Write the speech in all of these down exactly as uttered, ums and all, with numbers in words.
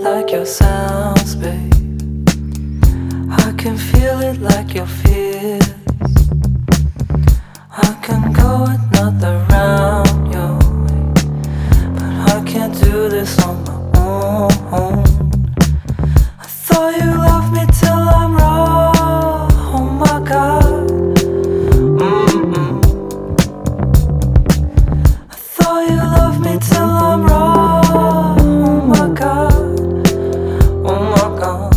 like your sounds, babe. I can feel it like your fears. I can go another round your way, but I can't do this on my own. I thought you loved me till I'm wrong. Oh my God. Mm-mm. I thought you loved me till I'm wrong. Oh my God. Oh my God.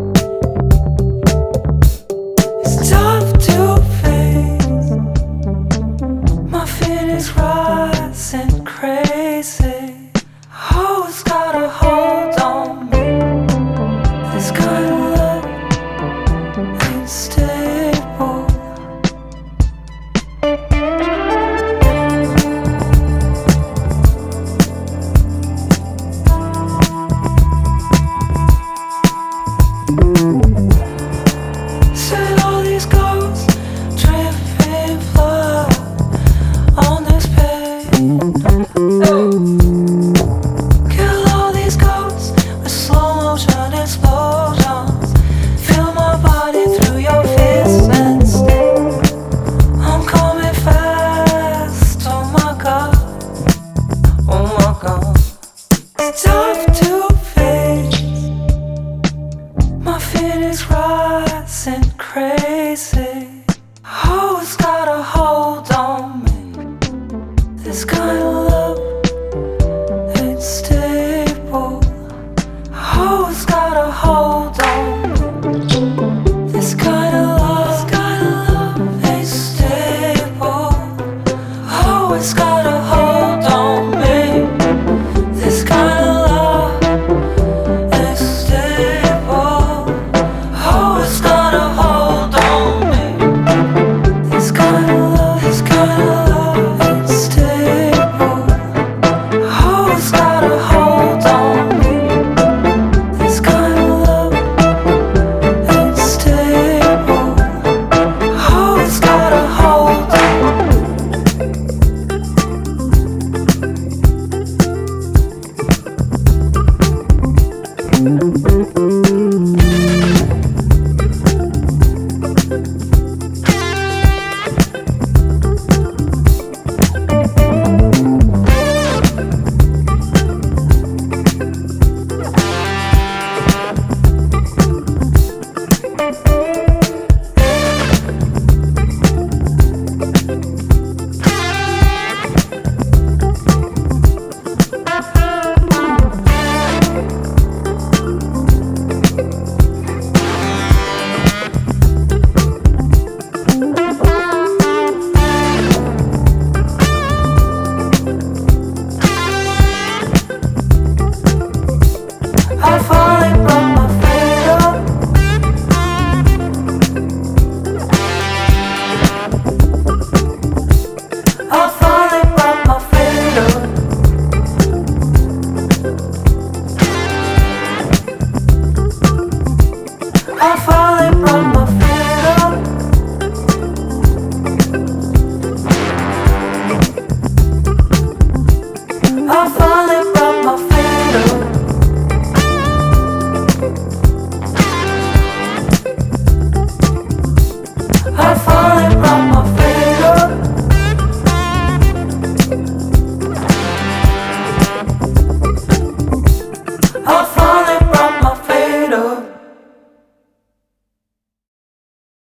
It's tough to face. My feelings rising crazy. Who's got a hold on me? This kind of love ain't stable. Said all these ghosts dripping blood on this page. Kill all these ghosts with slow motion explosions. Feel my body through your fists and stay. I'm coming fast. Oh my God. Oh my God. It's tough to face. My feelings rising crazy. Who's got a hold on me? This kind of love ain't stable. Who's got a hold on me? This kind of love, this kind of love ain't stable. Who's got a hold on me? This kind of love ain't stable. Who's got a hold on me? This kind of love, this kind of love ain't stable. Who's got a hold on me? This kind of love ain't stable. Who's got a hold on me? I finally brought my freedom. I finally brought my freedom. I finally